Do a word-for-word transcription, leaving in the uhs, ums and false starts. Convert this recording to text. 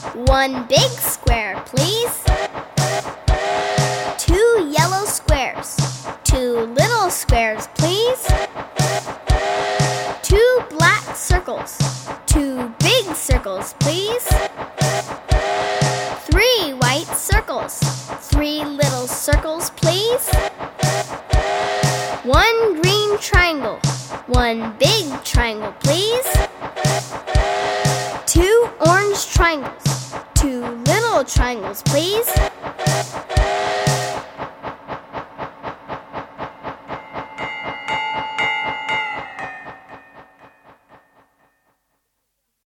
One big square, please. Two yellow squares. Two little squares, please. Two black circles. Two big circles, please. Three white circles. Three little circles, please. One green triangle. One big triangle, please. Two orange triangles. Two little triangles, please.